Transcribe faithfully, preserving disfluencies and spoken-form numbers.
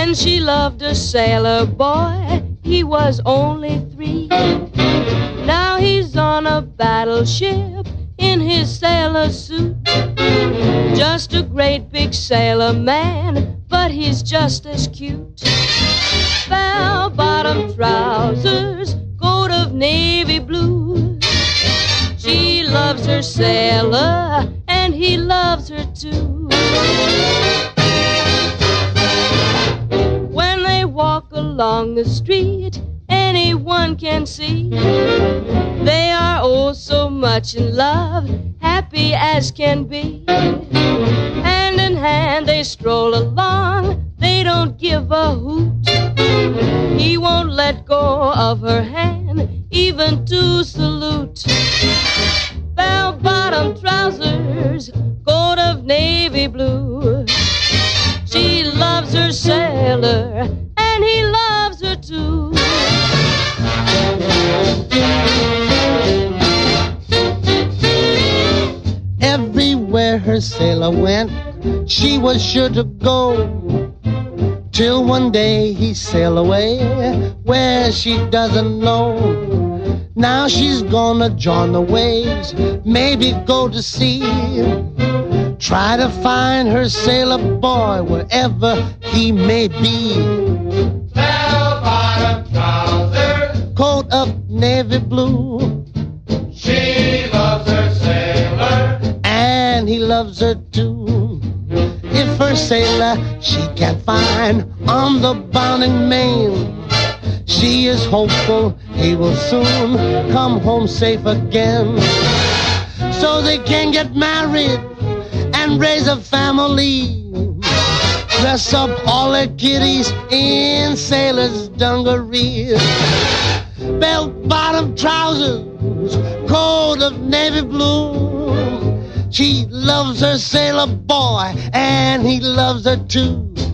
When she loved a sailor boy, he was only three. Now he's on a battleship in his sailor suit. Just a great big sailor man, but he's just as cute. Bell-bottom trousers, coat of navy blue. She loves her sailor, and he loves her too. When they walk along the street, anyone can see they are oh so much in love, happy as can be. Hand in hand they stroll along, they don't give a hoot. He won't let go of her hand, even to salute. Bell-bottom trousers, coat of navy blue. She loves her sailor, and he loves her too. Everywhere her sailor went, she was sure to go. Till one day he sailed away where she doesn't know. Now she's gonna join the waves, maybe go to sea. Try to find her sailor boy wherever he may be. Bell-bottom trousers, Coat of navy blue. she loves her sailor, And he loves her too. If her sailor she can't find on the bounding main, she is hopeful he will soon come home safe again, so they can get married and raise a family. Dress up all their kiddies in sailor's dungarees. Bell-bottom trousers, coat of navy blue. She loves her sailor boy, and he loves her too.